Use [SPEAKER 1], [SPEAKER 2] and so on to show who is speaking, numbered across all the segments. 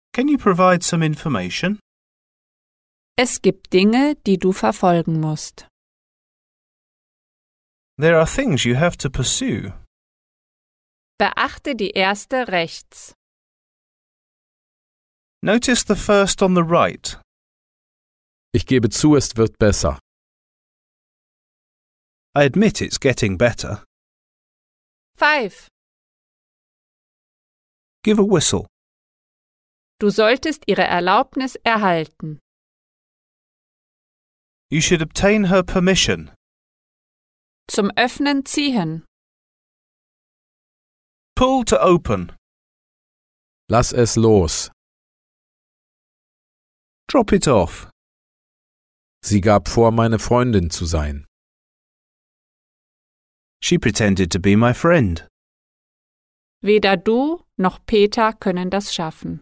[SPEAKER 1] Can you provide some information?
[SPEAKER 2] Es gibt Dinge, die du verfolgen musst.
[SPEAKER 1] There are things you have to pursue.
[SPEAKER 2] Beachte die erste rechts.
[SPEAKER 1] Notice the first on the right.
[SPEAKER 3] Ich gebe zu, es wird besser.
[SPEAKER 1] I admit it's getting better.
[SPEAKER 2] 5.
[SPEAKER 1] Give a whistle.
[SPEAKER 2] Du solltest ihre Erlaubnis erhalten.
[SPEAKER 1] You should obtain her permission.
[SPEAKER 2] Zum Öffnen ziehen.
[SPEAKER 1] Pull to open.
[SPEAKER 3] Lass es los.
[SPEAKER 1] Drop it off.
[SPEAKER 3] Sie gab vor, meine Freundin zu sein.
[SPEAKER 1] She pretended to be my friend.
[SPEAKER 2] Weder du noch Peter können das schaffen.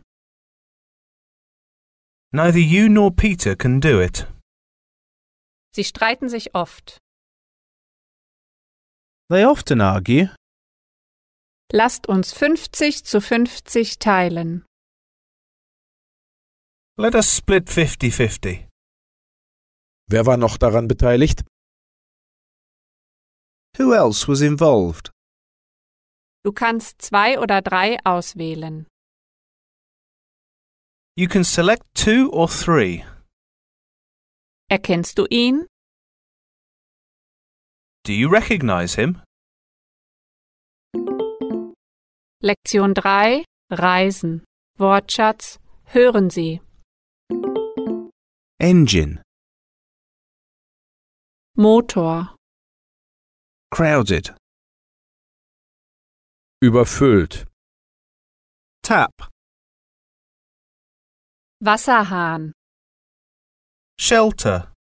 [SPEAKER 1] Neither you nor Peter can do it.
[SPEAKER 2] Sie streiten sich oft.
[SPEAKER 1] They often argue.
[SPEAKER 2] Lasst uns 50-50 teilen.
[SPEAKER 1] Let us split 50-50.
[SPEAKER 3] Wer war noch daran beteiligt?
[SPEAKER 1] Who else was involved?
[SPEAKER 2] Du kannst 2 oder 3 auswählen.
[SPEAKER 1] You can select 2 or 3.
[SPEAKER 2] Erkennst du ihn?
[SPEAKER 1] Do you recognize him?
[SPEAKER 2] Lektion 3. Reisen. Wortschatz. Hören Sie.
[SPEAKER 1] Engine.
[SPEAKER 2] Motor.
[SPEAKER 1] Crowded.
[SPEAKER 3] Überfüllt.
[SPEAKER 1] Tap.
[SPEAKER 2] Wasserhahn.
[SPEAKER 1] Shelter.